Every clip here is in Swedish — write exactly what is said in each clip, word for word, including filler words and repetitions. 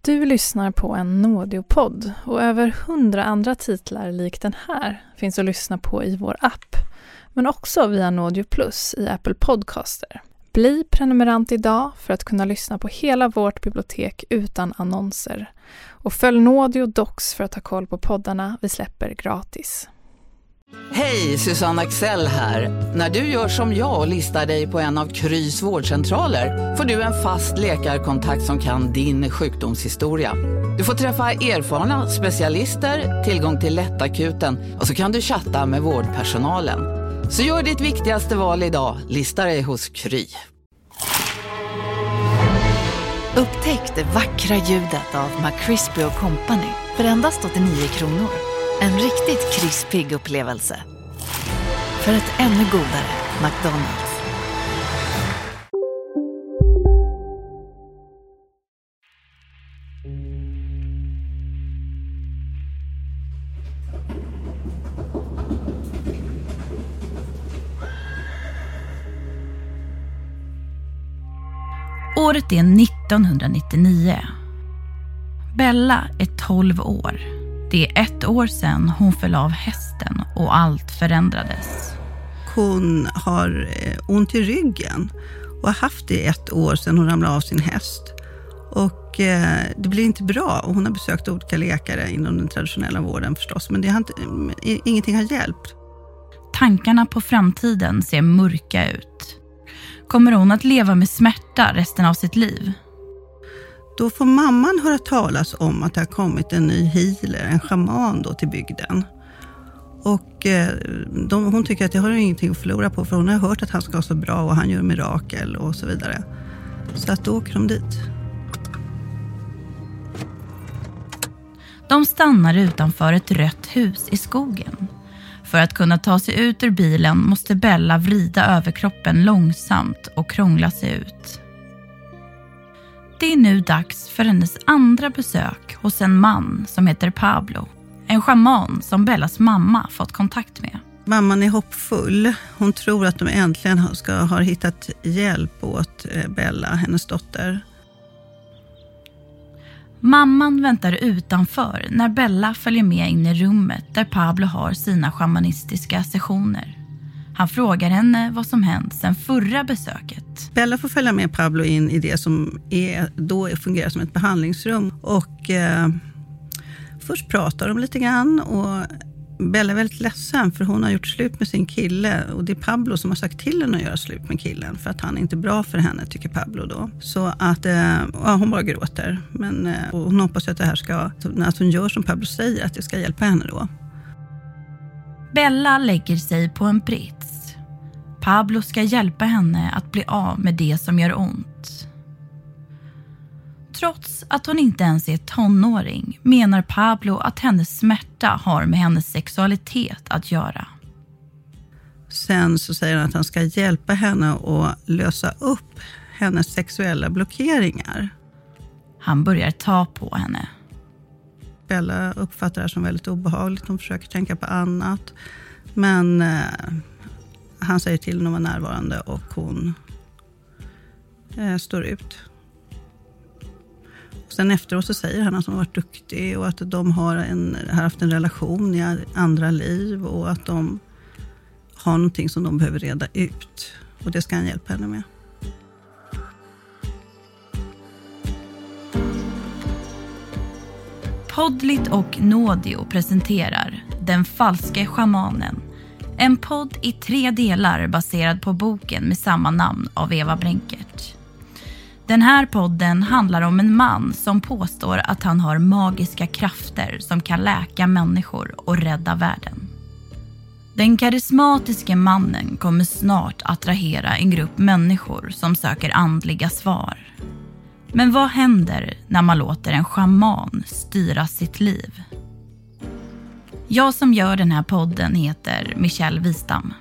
Du lyssnar på en Nådio-podd och över hundra andra titlar lik den här finns att lyssna på i vår app, men också via Nådio Plus i Apple Podcaster. Bli prenumerant idag för att kunna lyssna på hela vårt bibliotek utan annonser. Och följ Nådio Docs för att ha koll på poddarna vi släpper gratis. Hej, Susanne Axel här. När du gör som jag och listar dig på en av Krys vårdcentraler får du en fast läkarkontakt som kan din sjukdomshistoria. Du får träffa erfarna specialister, tillgång till lättakuten och så kan du chatta med vårdpersonalen. Så gör ditt viktigaste val idag, lista dig hos Kry. Upptäck det vackra ljudet av McCrispy och Company för endast åttionio kronor. En riktigt krispig upplevelse. För ett ännu godare McDonald's. Året är nittonhundranittionio. Bella är tolv år. Det är ett år sedan hon föll av hästen och allt förändrades. Hon har ont i ryggen och har haft det ett år sedan hon ramlade av sin häst. Och eh, det blir inte bra. Och hon har besökt olika läkare inom den traditionella vården förstås. Men det har inte, ingenting har hjälpt. Tankarna på framtiden ser mörka ut. Kommer hon att leva med smärta resten av sitt liv? Då får mamman höra talas om att det har kommit en ny healer, en shaman då till bygden. Och eh, de, hon tycker att det har ingenting att förlora på, för hon har hört att han ska vara så bra och han gör mirakel och så vidare. Så att då åker de dit. De stannar utanför ett rött hus i skogen. För att kunna ta sig ut ur bilen måste Bella vrida överkroppen långsamt och krångla sig ut. Det är nu dags för hennes andra besök hos en man som heter Pablo. En shaman som Bellas mamma fått kontakt med. Mamman är hoppfull. Hon tror att de äntligen ska ha hittat hjälp åt Bella, hennes dotter. Mamman väntar utanför när Bella följer med in i rummet där Pablo har sina shamanistiska sessioner. Han frågar henne vad som hänt sedan förra besöket. Bella får följa med Pablo in i det som är, då fungerar som ett behandlingsrum. Och eh, först pratar de lite grann och Bella är väldigt ledsen för hon har gjort slut med sin kille. Och det är Pablo som har sagt till henne att göra slut med killen för att han är inte bra för henne, tycker Pablo då. Så att eh, ja, hon bara gråter. Men eh, och hon hoppas att det här ska, att hon gör som Pablo säger, att det ska hjälpa henne då. Bella lägger sig på en brits. Pablo ska hjälpa henne att bli av med det som gör ont. Trots att hon inte ens är tonåring menar Pablo att hennes smärta har med hennes sexualitet att göra. Sen så säger han att han ska hjälpa henne att lösa upp hennes sexuella blockeringar. Han börjar ta på henne. Bella uppfattar det som väldigt obehagligt. Hon försöker tänka på annat. Men eh, han säger till henne att vara närvarande och hon eh, står ut. Och sen efteråt så säger han att hon har varit duktig och att de har, en, har haft en relation i andra liv och att de har någonting som de behöver reda ut. Och det ska han hjälpa henne med. Poddlit och Nådio presenterar Den falske shamanen. En podd i tre delar baserad på boken med samma namn av Eva Brenkert. Den här podden handlar om en man som påstår att han har magiska krafter som kan läka människor och rädda världen. Den karismatiska mannen kommer snart attrahera en grupp människor som söker andliga svar. Men vad händer när man låter en shaman styra sitt liv? Jag som gör den här podden heter Michelle Wistam.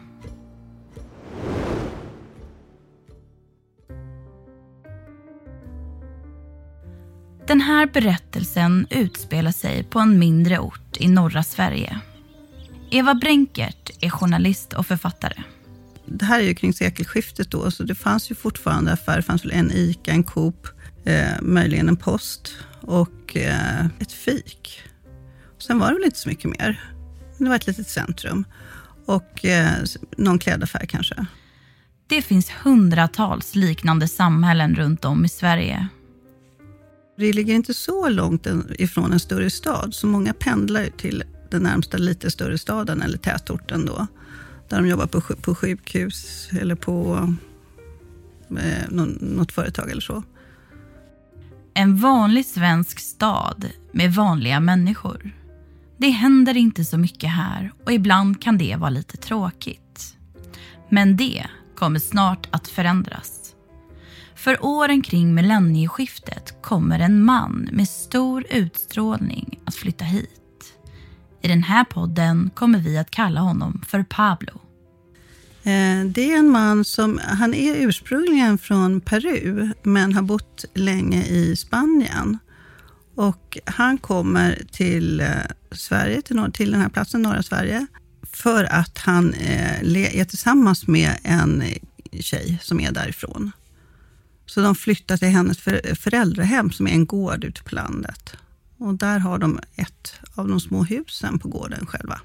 Den här berättelsen utspelar sig på en mindre ort i norra Sverige. Eva Brenkert är journalist och författare. Det här är ju kring sekelskiftet då, så det fanns ju fortfarande affärer. Det fanns väl en Ica, en Coop, eh, möjligen en post. och eh, ett fik. Sen var det väl inte så mycket mer. Det var ett litet centrum och eh, någon klädaffär kanske. Det finns hundratals liknande samhällen runt om i Sverige. Det ligger inte så långt ifrån en större stad, så många pendlar till den närmsta lite större staden eller tätorten då. Där de jobbar på, på sjukhus eller på eh, något företag eller så. En vanlig svensk stad med vanliga människor. Det händer inte så mycket här och ibland kan det vara lite tråkigt. Men det kommer snart att förändras. För åren kring millennieskiftet kommer en man med stor utstrålning att flytta hit. I den här podden kommer vi att kalla honom för Pablo. Det är en man som, han är ursprungligen från Peru men har bott länge i Spanien. Och han kommer till Sverige, till, norr, till den här platsen, norra Sverige, för att han är tillsammans med en tjej som är därifrån. Så de flyttar till hennes föräldrahem som är en gård ute på landet. Och där har de ett av de små husen på gården själva.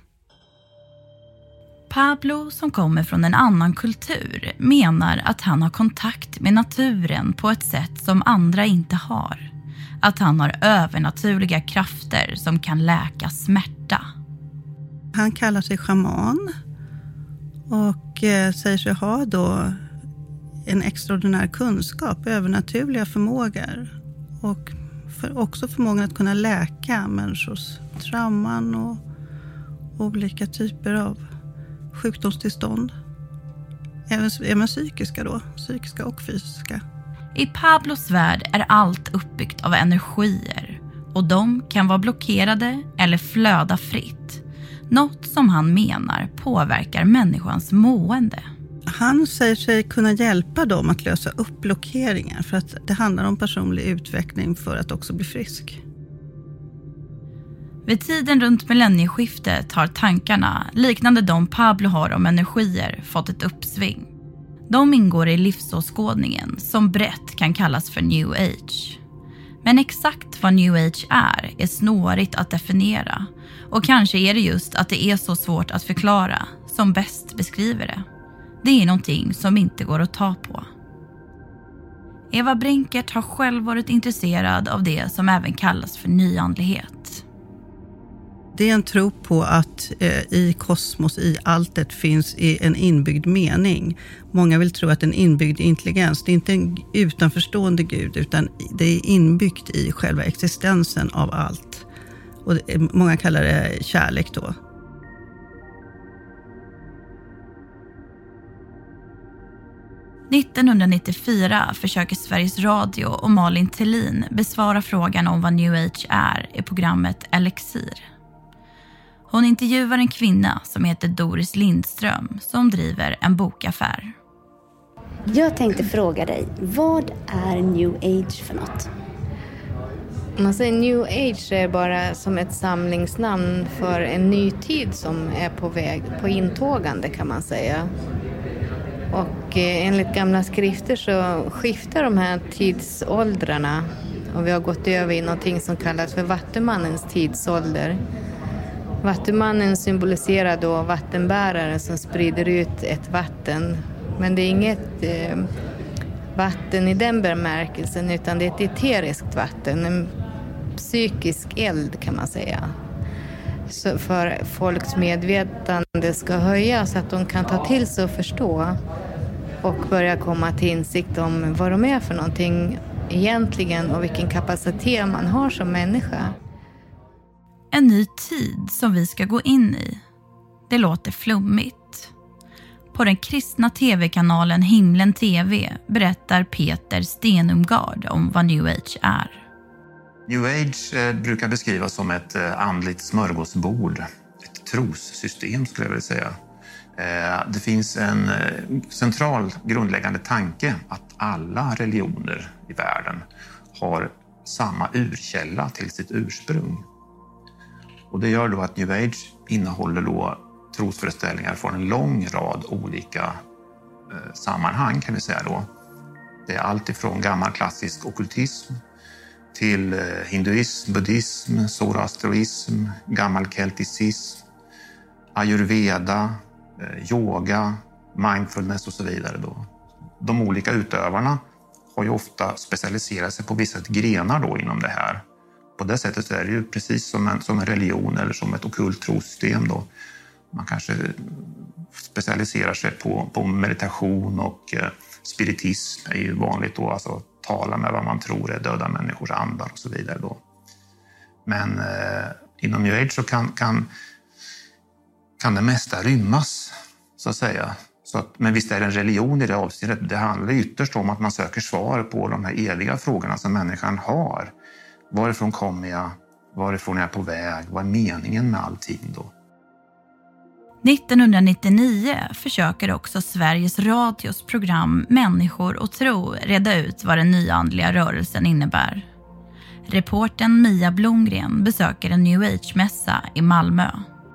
Pablo, som kommer från en annan kultur, menar att han har kontakt med naturen på ett sätt som andra inte har. Att han har övernaturliga krafter som kan läka smärta. Han kallar sig shaman och säger sig ha då en extraordinär kunskap, övernaturliga förmågor och för också förmågan att kunna läka människors trauman och olika typer av sjukdomstillstånd. Även, även psykiska då, psykiska och fysiska. I Pablos värld är allt uppbyggt av energier och de kan vara blockerade eller flöda fritt. Något som han menar påverkar människans mående. Han säger sig kunna hjälpa dem att lösa upp blockeringar för att det handlar om personlig utveckling för att också bli frisk. Vid tiden runt millennieskiftet har tankarna, liknande de Pablo har om energier, fått ett uppsving. De ingår i livsåskådningen som brett kan kallas för New Age. Men exakt vad New Age är är snårigt att definiera och kanske är det just att det är så svårt att förklara som bäst beskriver det. Det är någonting som inte går att ta på. Eva Brenkert har själv varit intresserad av det som även kallas för nyandlighet. Det är en tro på att eh, i kosmos, i alltet finns en inbyggd mening. Många vill tro att en inbyggd intelligens, det är inte en utanförstående gud utan det är inbyggt i själva existensen av allt. Och det, många kallar det kärlek då. nittonhundranittiofyra försöker Sveriges Radio och Malin Tellin besvara frågan om vad New Age är i programmet Elixir. Hon intervjuar en kvinna som heter Doris Lindström som driver en bokaffär. Jag tänkte fråga dig, vad är New Age för något? Man säger New Age är bara som ett samlingsnamn för en ny tid som är på väg, på intågande kan man säga. Och enligt gamla skrifter så skiftar de här tidsåldrarna och vi har gått över i någonting som kallas för vattumannens tidsålder. Vattumannen symboliserar då vattenbäraren som sprider ut ett vatten. Men det är inget eh, vatten i den bemärkelsen utan det är ett eteriskt vatten, en psykisk eld kan man säga. Så för folks medvetande ska höjas så att de kan ta till sig och förstå och börja komma till insikt om vad de är för någonting egentligen och vilken kapacitet man har som människa. En ny tid som vi ska gå in i. Det låter flummigt. På den kristna tv-kanalen Himlen T V berättar Peter Stenumgard om vad New Age är. New Age eh, brukar beskrivas som ett eh, andligt smörgåsbord. Ett trossystem skulle jag vilja säga. Eh, det finns en eh, central grundläggande tanke att alla religioner i världen har samma urkälla till sitt ursprung. Och det gör då att New Age innehåller då trosföreställningar från en lång rad olika eh, sammanhang kan vi säga då. Det är allt ifrån gammal klassisk ockultism till hinduism, buddhism, zoroastroism, gammal kelticism, ayurveda, yoga, mindfulness och så vidare. Då. De olika utövarna har ju ofta specialiserat sig på vissa grenar då inom det här. På det sättet är det ju precis som en, som en religion eller som ett ockult trossystem då. Man kanske specialiserar sig på, på meditation och eh, spiritism är ju vanligt då, alltså tala med vad man tror är döda människors andar och så vidare då. Men eh, inom New Age så kan, kan, kan det mesta rymmas, så att säga. Så att, men visst är det en religion i det avseendet. Det handlar ytterst om att man söker svar på de här eviga frågorna som människan har. Varifrån kommer jag? Varifrån är jag på väg? Vad är meningen med allting då? nittonhundranittionio försöker också Sveriges Radios program Människor och tro reda ut vad den nyandliga rörelsen innebär. Reportern Mia Blomgren besöker en New Age-mässa i Malmö.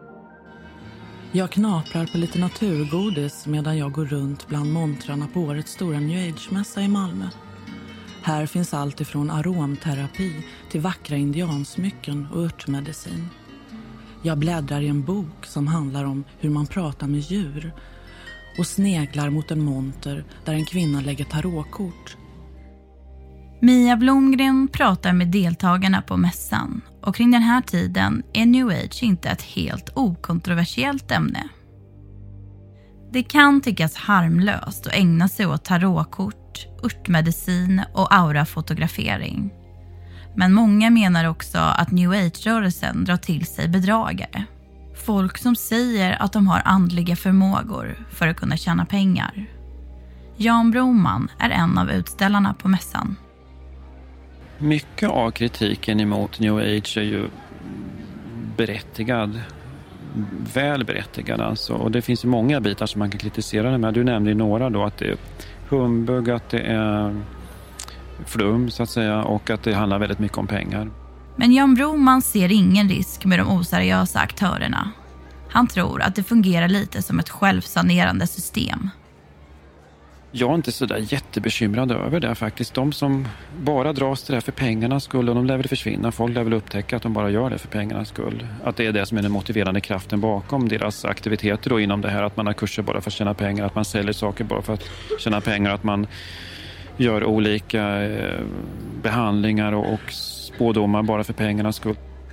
Jag knaprar på lite naturgodis medan jag går runt bland montrarna på årets stora New Age-mässa i Malmö. Här finns allt ifrån aromterapi till vackra indiansmycken och örtmedicin. Jag bläddrar i en bok som handlar om hur man pratar med djur och sneglar mot en monter där en kvinna lägger tarotkort. Mia Blomgren pratar med deltagarna på mässan och kring den här tiden är New Age inte ett helt okontroversiellt ämne. Det kan tyckas harmlöst att ägna sig åt tarotkort, örtmedicin och aurafotografering. Men många menar också att New Age-rörelsen drar till sig bedragare. Folk som säger att de har andliga förmågor för att kunna tjäna pengar. Jan Broman är en av utställarna på mässan. Mycket av kritiken emot New Age är ju berättigad. Väl berättigad alltså. Och det finns ju många bitar som man kan kritisera det med. Du nämnde ju några då, att det är humbug, att det är flum så att säga, och att det handlar väldigt mycket om pengar. Men Jan Broman ser ingen risk med de oseriösa aktörerna. Han tror att det fungerar lite som ett självsanerande system. Jag är inte så där jättebekymrad över det faktiskt. De som bara dras till det här för pengarnas skull, och de lär väl försvinna. Folk lär väl upptäcka att de bara gör det för pengarnas skull. Att det är det som är den motiverande kraften bakom deras aktiviteter då inom det här. Att man har kurser bara för att tjäna pengar, att man säljer saker bara för att tjäna pengar, att man gör olika eh, behandlingar och, och spådomar bara för pengarnas skull.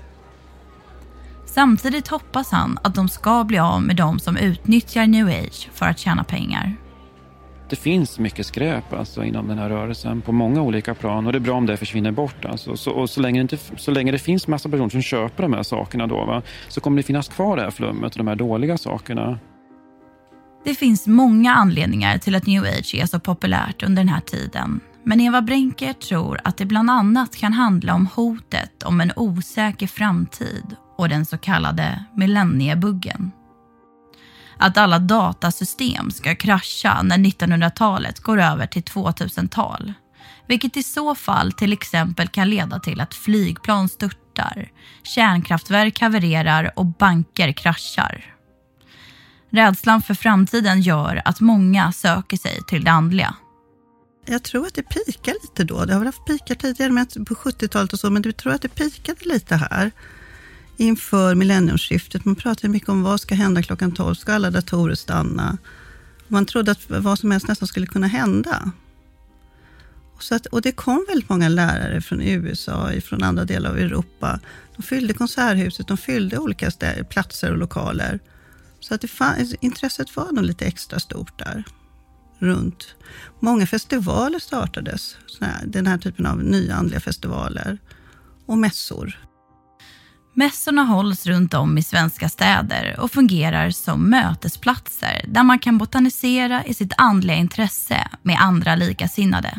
Samtidigt hoppas han att de ska bli av med de som utnyttjar New Age för att tjäna pengar. Det finns mycket skräp alltså, inom den här rörelsen på många olika plan, och det är bra om det försvinner bort. Alltså. Så, och så, länge det inte, så länge det finns massa personer som köper de här sakerna då, va, så kommer det finnas kvar det här flummet och de här dåliga sakerna. Det finns många anledningar till att New Age är så populärt under den här tiden. Men Eva Brenkert tror att det bland annat kan handla om hotet om en osäker framtid och den så kallade millenniebuggen. Att alla datasystem ska krascha när nittonhundratalet går över till tvåtusental. Vilket i så fall till exempel kan leda till att flygplan störtar, kärnkraftverk havererar och banker kraschar. Rädslan för framtiden gör att många söker sig till det andliga. Jag tror att det pikar lite då. Det har väl haft pikar tidigare med på sjuttiotalet och så, men jag tror att det pikade lite här inför millenniumskiftet. Man pratar mycket om vad ska hända klockan tolv, ska alla datorer stanna? Man trodde att vad som helst nästan skulle kunna hända. Och, så att, och det kom väldigt många lärare från U S A, från andra delar av Europa. De fyllde konserthuset, de fyllde olika städer, platser och lokaler. Så att det fanns, intresset var nog lite extra stort där runt. Många festivaler startades, här, den här typen av nyandliga festivaler och mässor. Mässorna hålls runt om i svenska städer och fungerar som mötesplatser där man kan botanisera i sitt andliga intresse med andra likasinnade.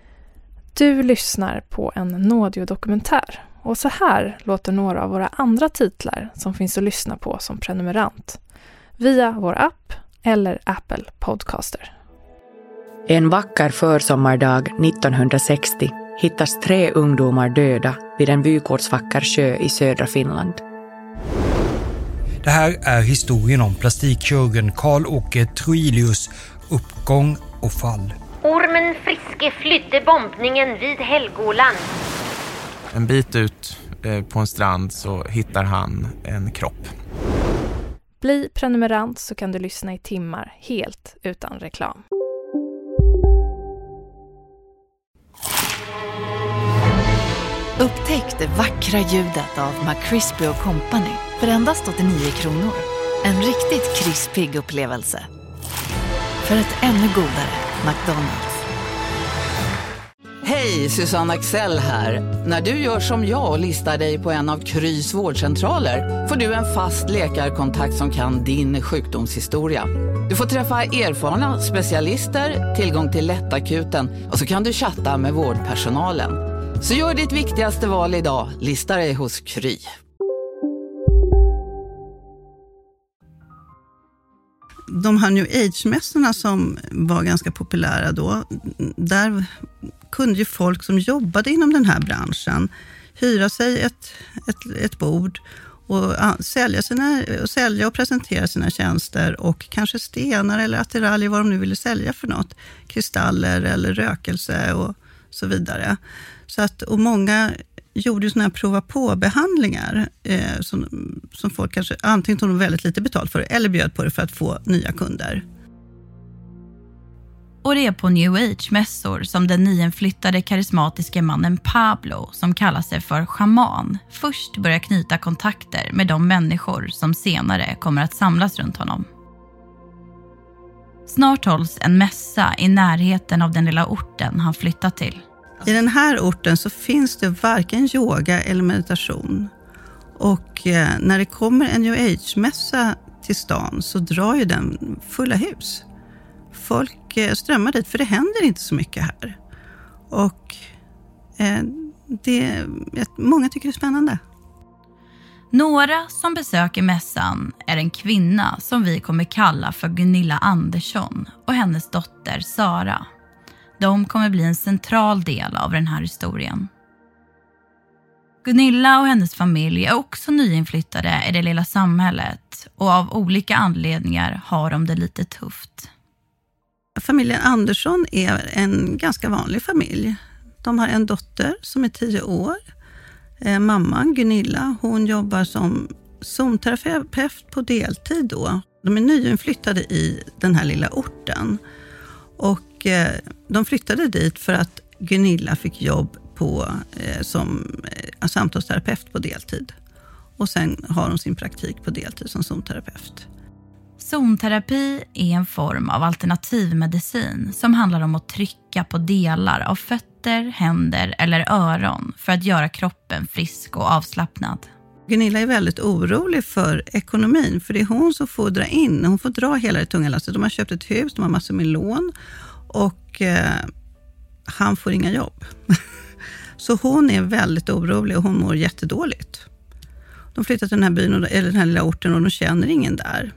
Du lyssnar på en Nådio-dokumentär, och så här låter några av våra andra titlar som finns att lyssna på som prenumerant via vår app eller Apple Podcaster. En vacker försommardag nittonhundrasextio hittas tre ungdomar döda vid en vykortsvacker sjö i södra Finland. Det här är historien om plastikkirurgen Karl-Åke Troilius uppgång och fall. Ormen Friske flydde bombningen vid Helgoland. En bit ut på en strand så hittar han en kropp. Bli prenumerant så kan du lyssna i timmar helt utan reklam. Upptäck det vackra ljudet av McCrispy och Company för endast åttionio kronor. En riktigt krispig upplevelse. För ett ännu godare McDonald's. Hej, Susanne Axel här. När du gör som jag och listar dig på en av Krys vårdcentraler får du en fast läkarkontakt som kan din sjukdomshistoria. Du får träffa erfarna specialister, tillgång till lättakuten och så kan du chatta med vårdpersonalen. Så gör ditt viktigaste val idag, lista dig hos Kry. De här New Age-mässorna som var ganska populära då, där kunde ju folk som jobbade inom den här branschen hyra sig ett, ett, ett bord och sälja, sina, och sälja och presentera sina tjänster och kanske stenar eller attiraljer, vad de nu ville sälja för något. Kristaller eller rökelse och så vidare. Så att, och många gjorde ju såna här prova på-behandlingar eh, som, som folk kanske antingen tog väldigt lite betalt för eller bjöd på det för att få nya kunder. Och det är på New Age-mässor som den nyinflyttade karismatiska mannen Pablo, som kallar sig för schaman, först börjar knyta kontakter med de människor som senare kommer att samlas runt honom. Snart hålls en mässa i närheten av den lilla orten han flyttat till. I den här orten så finns det varken yoga eller meditation. Och eh, när det kommer en New Age-mässa till stan så drar ju den fulla hus. Folk eh, strömmar dit för det händer inte så mycket här. Och eh, det, många tycker det är spännande. Några som besöker mässan är en kvinna som vi kommer kalla för Gunilla Andersson och hennes dotter Sara. De kommer bli en central del av den här historien. Gunilla och hennes familj är också nyinflyttade i det lilla samhället och av olika anledningar har de det lite tufft. Familjen Andersson är en ganska vanlig familj. De har en dotter som är tio år. Eh, mamman Gunilla, hon jobbar som zonterapeut på deltid då. De är nyinflyttade i den här lilla orten. Och eh, de flyttade dit för att Gunilla fick jobb på, eh, som eh, samtalsterapeut på deltid. Och sen har hon sin praktik på deltid som zonterapeut. Zonterapi är en form av alternativmedicin som handlar om att trycka på delar av fötter, händer eller öron för att göra kroppen frisk och avslappnad. Gunilla är väldigt orolig för ekonomin, för det är hon som får dra in. Hon får dra hela det tunga lasset. De har köpt ett hus, de har massor med lån och eh, han får inga jobb. Så hon är väldigt orolig och hon mår jättedåligt. De flyttar till den här byn, eller den här lilla orten, och de känner ingen där.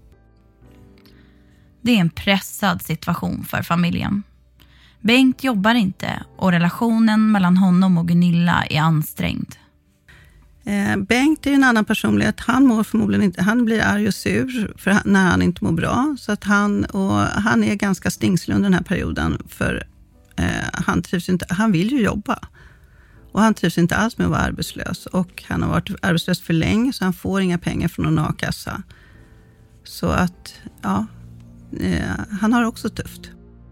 Det är en pressad situation för familjen. Bengt jobbar inte och relationen mellan honom och Gunilla är ansträngd. Eh, Bengt är en annan personlighet. Han mår förmodligen inte, han blir arg och sur för han, när han inte mår bra. Så att han, och han är ganska stingslig under den här perioden för eh, han trivs inte, han vill ju jobba. Och han trivs inte alls med att vara arbetslös. Och han har varit arbetslös för länge så han får inga pengar från någon a-kassa. Så att, ja, eh, han har också tufft.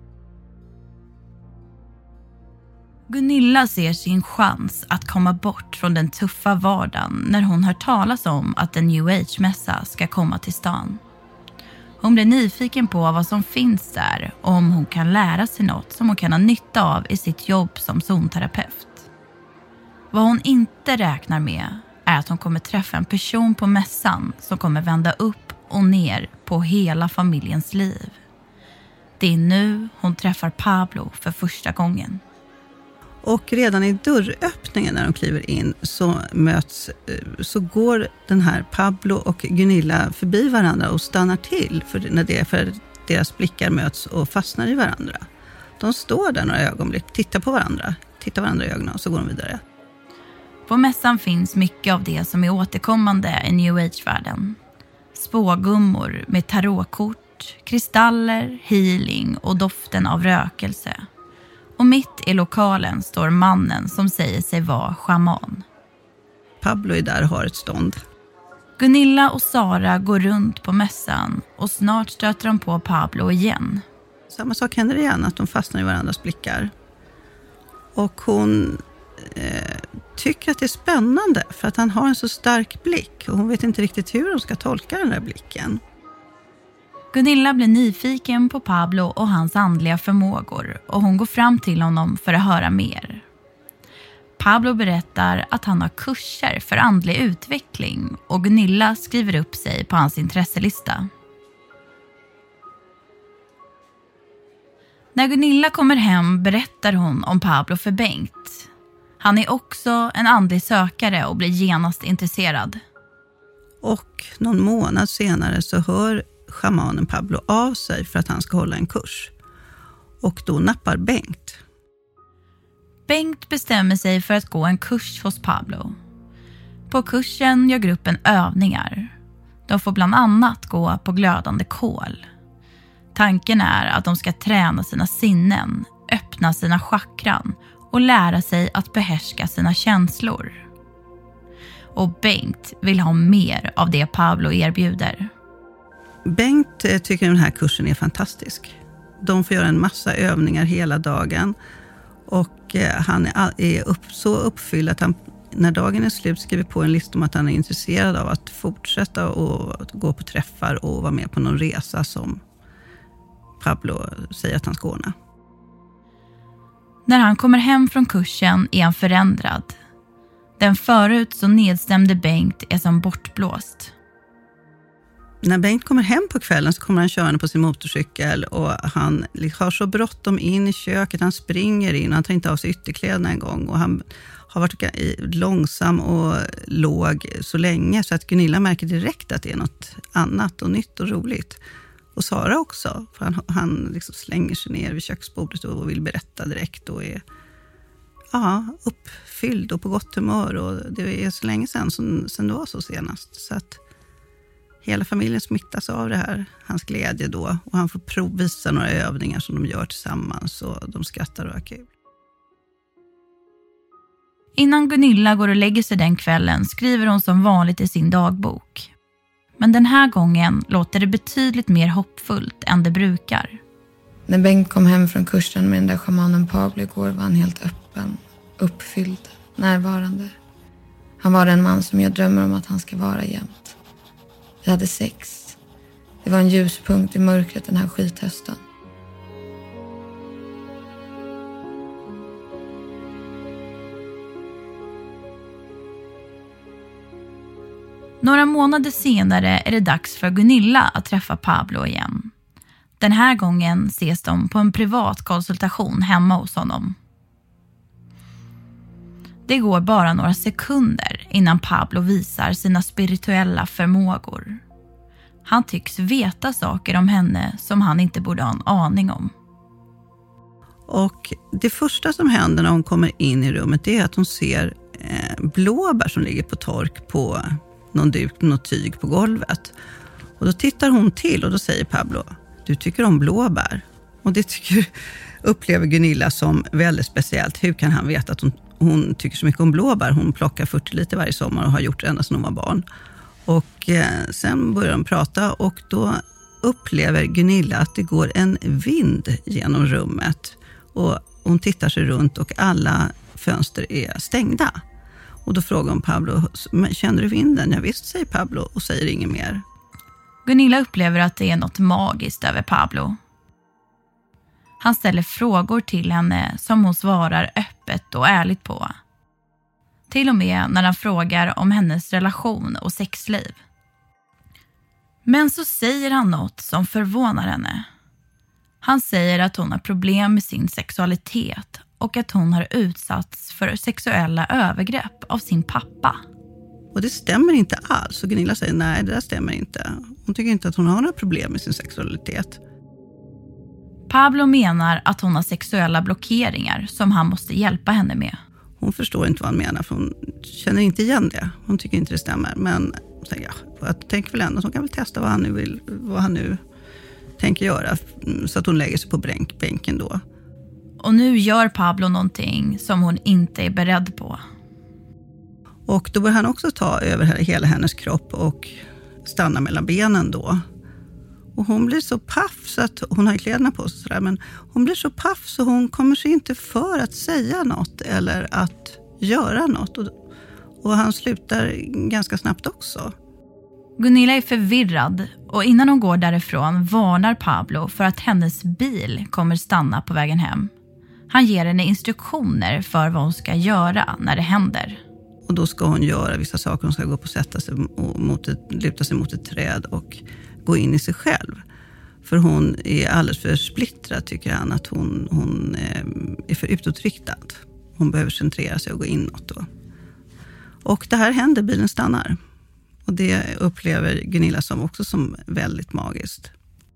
Gunilla ser sin chans att komma bort från den tuffa vardagen när hon hör talas om att en New Age-mässa ska komma till stan. Hon blir nyfiken på vad som finns där och om hon kan lära sig något som hon kan ha nytta av i sitt jobb som zonterapeut. Vad hon inte räknar med är att hon kommer träffa en person på mässan som kommer vända upp och ner på hela familjens liv. Det är nu hon träffar Pablo för första gången. Och redan i dörröppningen när de kliver in så möts, så går den här Pablo och Gunilla förbi varandra och stannar till för, när det, för deras blickar möts och fastnar i varandra. De står där några ögonblick, tittar på varandra, tittar varandra i ögonen och så går de vidare. På mässan finns mycket av det som är återkommande i New Age-världen. Spågummor med tarotkort, kristaller, healing och doften av rökelse. Och mitt i lokalen står mannen som säger sig vara shaman. Pablo är där och har ett stånd. Gunilla och Sara går runt på mässan och snart stöter de på Pablo igen. Samma sak händer igen, att de fastnar i varandras blickar. Och hon eh, tycker att det är spännande för att han har en så stark blick. Och hon vet inte riktigt hur de ska tolka den där blicken. Gunilla blir nyfiken på Pablo och hans andliga förmågor och hon går fram till honom för att höra mer. Pablo berättar att han har kurser för andlig utveckling och Gunilla skriver upp sig på hans intresselista. När Gunilla kommer hem berättar hon om Pablo för Bengt. Han är också en andlig sökare och blir genast intresserad. Och någon månad senare så hör shamanen Pablo av sig för att han ska hålla en kurs. Och då nappar Bengt. Bengt bestämmer sig för att gå en kurs hos Pablo. På kursen gör gruppen övningar. De får bland annat gå på glödande kol. Tanken är att de ska träna sina sinnen, öppna sina chakran och lära sig att behärska sina känslor. Och Bengt vill ha mer av det Pablo erbjuder. Bengt tycker den här kursen är fantastisk. De får göra en massa övningar hela dagen. Och han är upp, så uppfylld att han när dagen är slut skriver på en lista om att han är intresserad av att fortsätta och gå på träffar och vara med på någon resa som Pablo säger att han ska ordna. När han kommer hem från kursen är han förändrad. Den förut så nedstämde Bengt är som bortblåst. När Bengt kommer hem på kvällen så kommer han köra på sin motorcykel och han har så bråttom in i köket. Han springer in och han tar inte av sig ytterkläderna en gång. Och han har varit långsam och låg så länge så att Gunilla märker direkt att det är något annat och nytt och roligt. Och Sara också, för han, han liksom slänger sig ner vid köksbordet och vill berätta direkt och är ja, uppfylld och på gott humör. Och det är så länge sedan som sen det var så senast. Så att hela familjen smittas av det här, hans glädje då. Och han får provvisa några övningar som de gör tillsammans och de skrattar och har kul. Innan Gunilla går och lägger sig den kvällen skriver hon som vanligt i sin dagbok. Men den här gången låter det betydligt mer hoppfullt än det brukar. När Bengt kom hem från kursen med den där shamanen Pablo igår var han helt öppen, uppfylld, närvarande. Han var den man som jag drömmer om att han ska vara jämt. Vi hade sex. Det var en ljuspunkt i mörkret den här skithösten. Några månader senare är det dags för Gunilla att träffa Pablo igen. Den här gången ses de på en privat konsultation hemma hos honom. Det går bara några sekunder innan Pablo visar sina spirituella förmågor. Han tycks veta saker om henne som han inte borde ha en aning om. Och det första som händer när hon kommer in i rummet är att hon ser eh, blåbär som ligger på tork på någon duk, något tyg på golvet. Och då tittar hon till och då säger Pablo, du tycker om blåbär. Och det tycker, upplever Gunilla som väldigt speciellt. Hur kan han veta att hon, hon tycker så mycket om blåbär? Hon plockar fyrtio liter varje sommar och har gjort det ända sedan hon var barn. Och eh, sen börjar de prata och då upplever Gunilla att det går en vind genom rummet. Och hon tittar sig runt och alla fönster är stängda. Och då frågar hon Pablo, känner du vinden? Ja visst, säger Pablo och säger inget mer. Gunilla upplever att det är något magiskt över Pablo. Han ställer frågor till henne som hon svarar öppet och ärligt på. Till och med när han frågar om hennes relation och sexliv. Men så säger han något som förvånar henne. Han säger att hon har problem med sin sexualitet och att hon har utsatts för sexuella övergrepp av sin pappa. Och det stämmer inte alls. Och Gunilla säger nej, det där stämmer inte. Hon tycker inte att hon har några problem med sin sexualitet. Pablo menar att hon har sexuella blockeringar som han måste hjälpa henne med. Hon förstår inte vad han menar för hon känner inte igen det. Hon tycker inte det stämmer. Men ja, jag tänker väl ändå att hon kan väl testa vad han nu, vill, vad han nu tänker göra. Så att hon lägger sig på bänk, bänken då. Och nu gör Pablo någonting som hon inte är beredd på. Och då börjar han också ta över hela hennes kropp och stanna mellan benen då. Och hon blir så paff så att hon har kläderna på sig sådär, men hon blir så paff så hon kommer sig inte för att säga något eller att göra något. Och, och han slutar ganska snabbt också. Gunilla är förvirrad och innan hon går därifrån varnar Pablo för att hennes bil kommer stanna på vägen hem. Han ger henne instruktioner för vad hon ska göra när det händer. Och då ska hon göra vissa saker. Hon ska gå upp och sätta sig mot ett, luta sig mot ett träd och gå in i sig själv. För hon är alldeles för splittrad, tycker han, att hon, hon är för utåtriktad. Hon behöver centrera sig och gå inåt då. Och det här händer, bilen stannar. Och det upplever Gunilla som också som väldigt magiskt.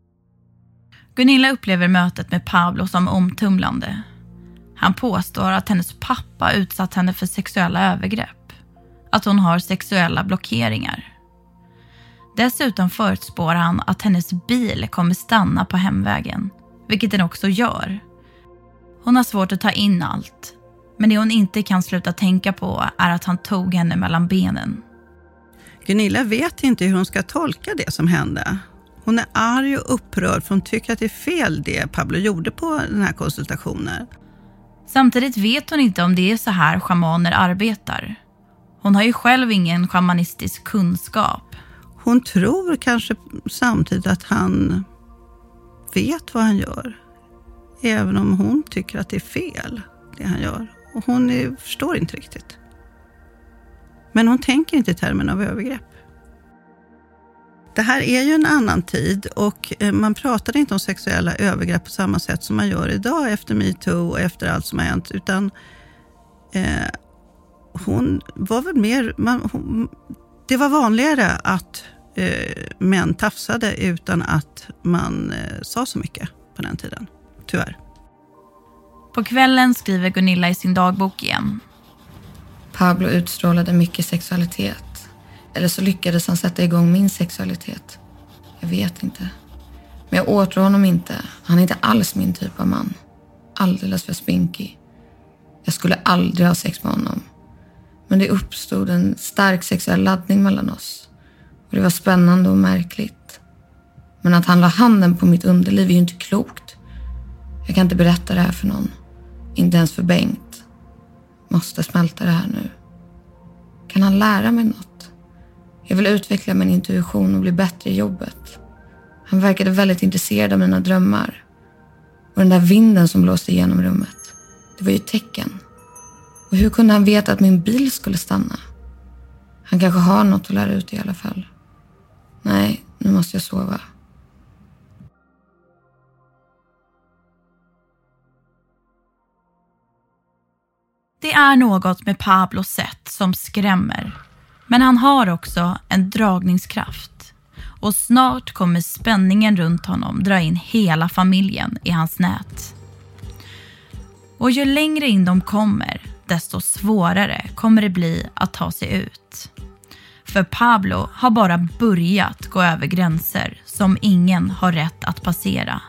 Gunilla upplever mötet med Pablo som omtumlande. Han påstår att hennes pappa utsatt henne för sexuella övergrepp. Att hon har sexuella blockeringar. Dessutom förutspår han att hennes bil kommer stanna på hemvägen, vilket den också gör. Hon har svårt att ta in allt, men det hon inte kan sluta tänka på är att han tog henne mellan benen. Gunilla vet inte hur hon ska tolka det som hände. Hon är arg och upprörd för hon tycker att det är fel det Pablo gjorde på den här konsultationen. Samtidigt vet hon inte om det är så här shamaner arbetar. Hon har ju själv ingen shamanistisk kunskap. Hon tror kanske samtidigt att han vet vad han gör. Även om hon tycker att det är fel, det han gör. Och hon är, förstår inte riktigt. Men hon tänker inte i termen av övergrepp. Det här är ju en annan tid och man pratade inte om sexuella övergrepp på samma sätt som man gör idag efter MeToo och efter allt som har hänt. Utan eh, hon var väl mer... Man, hon, det var vanligare att eh, män tafsade utan att man eh, sa så mycket på den tiden. Tyvärr. På kvällen skriver Gunilla i sin dagbok igen. Pablo utstrålade mycket sexualitet. Eller så lyckades han sätta igång min sexualitet. Jag vet inte. Men jag åtrår honom inte. Han är inte alls min typ av man. Alldeles för spinkig. Jag skulle aldrig ha sex med honom. Men det uppstod en stark sexuell laddning mellan oss. Och det var spännande och märkligt. Men att han la handen på mitt underliv är ju inte klokt. Jag kan inte berätta det här för någon. Inte ens för Bengt. Måste smälta det här nu. Kan han lära mig något? Jag vill utveckla min intuition och bli bättre i jobbet. Han verkade väldigt intresserad av mina drömmar. Och den där vinden som blåste igenom rummet. Det var ju ett tecken. Och hur kunde han veta att min bil skulle stanna? Han kanske har något att lära ut i alla fall. Nej, nu måste jag sova. Det är något med Pablos sätt som skrämmer. Men han har också en dragningskraft. Och snart kommer spänningen runt honom dra in hela familjen i hans nät. Och ju längre in de kommer, desto svårare kommer det bli att ta sig ut. För Pablo har bara börjat gå över gränser som ingen har rätt att passera.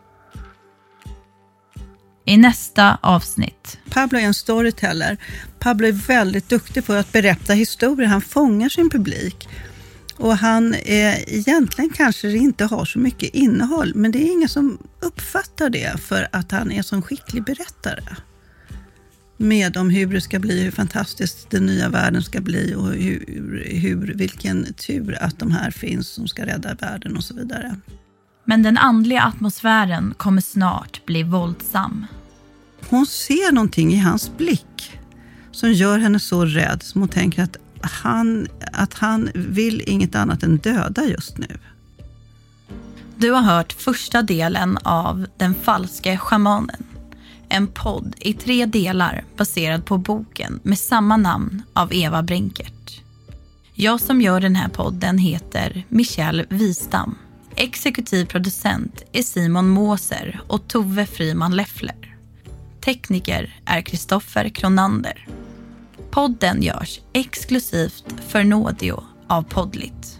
I nästa avsnitt. Pablo är en storyteller. Pablo är väldigt duktig på att berätta historier. Han fångar sin publik. Och han är, egentligen kanske det inte har så mycket innehåll. Men det är ingen som uppfattar det för att han är så en skicklig berättare. Med om hur det ska bli, hur fantastiskt den nya världen ska bli. Och hur, hur, vilken tur att de här finns som ska rädda världen och så vidare. Men den andliga atmosfären kommer snart bli våldsam. Hon ser någonting i hans blick som gör henne så rädd som hon tänker att han, att han vill inget annat än döda just nu. Du har hört första delen av Den falske schamanen. En podd i tre delar baserad på boken med samma namn av Eva Brenkert. Jag som gör den här podden heter Michelle Wistam. Exekutiv producent är Simon Måser och Tove Friman Leffler. Tekniker är Kristoffer Kronander. Podden görs exklusivt för Nådio av Podlit.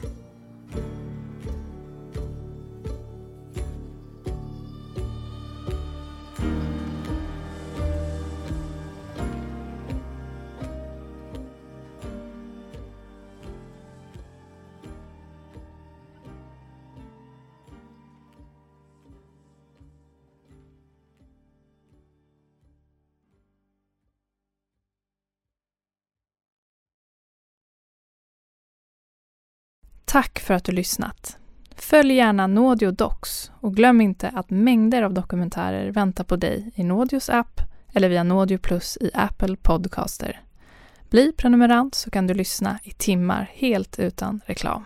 Tack för att du lyssnat. Följ gärna Naudio Docs och glöm inte att mängder av dokumentärer väntar på dig i Naudios app eller via Naudio Plus i Apple Podcaster. Bli prenumerant så kan du lyssna i timmar helt utan reklam.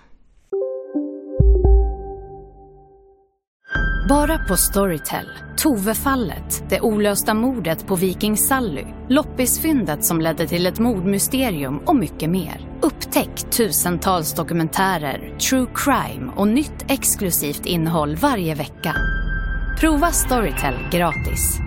Bara på Storytel. Tove-fallet, det olösta mordet på Viking Sally, loppisfyndet som ledde till ett mordmysterium och mycket mer. Upptäck tusentals dokumentärer, true crime och nytt exklusivt innehåll varje vecka. Prova Storytel gratis.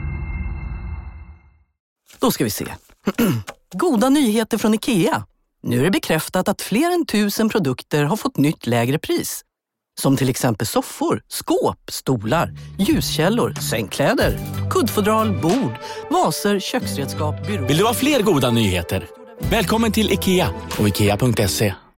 Då ska vi se. Goda nyheter från IKEA. Nu är det bekräftat att fler än tusen produkter har fått nytt lägre pris. Som till exempel soffor, skåp, stolar, ljuskällor, sängkläder, kuddfodral, bord, vaser, köksredskap, byråer. Vill du ha fler goda nyheter? Välkommen till IKEA och ikea punkt se.